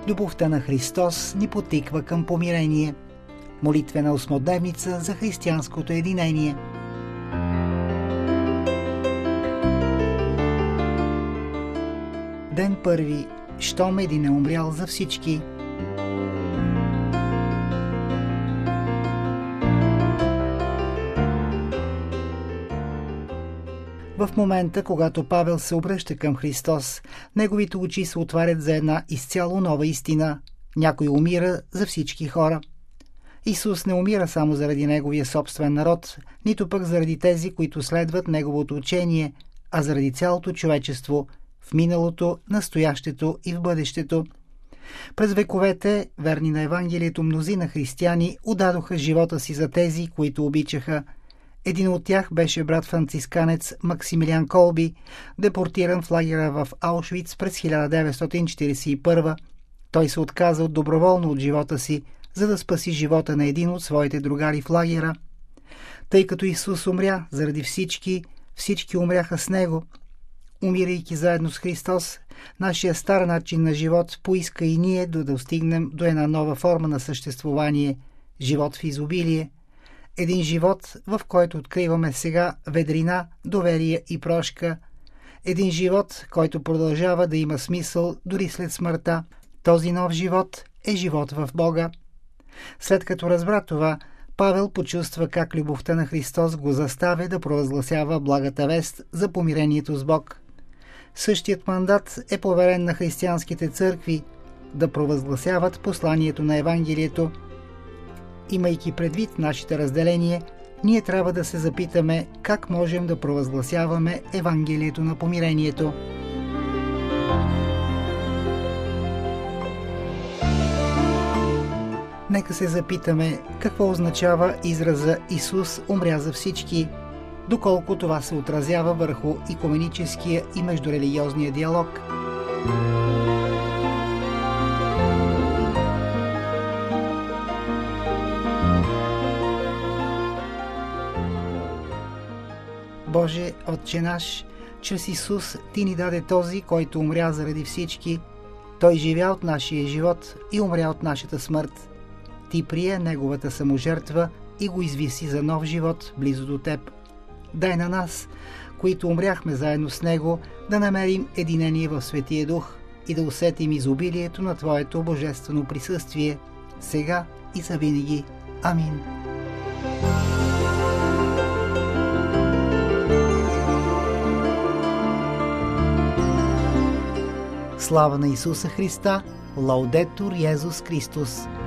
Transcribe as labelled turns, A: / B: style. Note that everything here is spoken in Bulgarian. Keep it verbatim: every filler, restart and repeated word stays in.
A: Любовта на Христос ни потиква към помирение. Молитвена осмодневница за християнското единение. Ден първи. Щом един е умрял за всички. В момента, когато Павел се обръща към Христос, неговите очи се отварят за една изцяло нова истина. Някой умира за всички хора. Исус не умира само заради неговия собствен народ, нито пък заради тези, които следват неговото учение, а заради цялото човечество, в миналото, настоящето и в бъдещето. През вековете, верни на Евангелието, мнозина християни отдадоха живота си за тези, които обичаха. Един от тях беше брат францисканец Максимилиан Колби, депортиран в лагера в Аушвиц през хиляда деветстотин четиридесет и първа. Той се отказа доброволно от живота си, за да спаси живота на един от своите другари в лагера. Тъй като Исус умря заради всички, всички умряха с Него. Умирайки заедно с Христос, нашия стар начин на живот поиска и ние да достигнем до една нова форма на съществувание – живот в изобилие. Един живот, в който откриваме сега ведрина, доверие и прошка. Един живот, който продължава да има смисъл дори след смъртта. Този нов живот е живот в Бога. След като разбра това, Павел почувства как любовта на Христос го заставя да провъзгласява благата вест за помирението с Бог. Същият мандат е поверен на християнските църкви да провъзгласяват посланието на Евангелието. Имайки предвид нашите разделения, ние трябва да се запитаме как можем да провъзгласяваме Евангелието на помирението. Нека се запитаме какво означава израза Исус умря за всички, доколко това се отразява върху икуменическия и междурелигиозния диалог. Боже, Отче наш, чрез Исус Ти ни даде този, който умря заради всички. Той живя от нашия живот и умря от нашата смърт. Ти прие Неговата саможертва и го извиси за нов живот близо до Теб. Дай на нас, които умряхме заедно с Него, да намерим единение в Светия Дух и да усетим изобилието на Твоето божествено присъствие, сега и завинаги. Амин. Слава на Исуса Христа! Лаудетур Йезус Христос!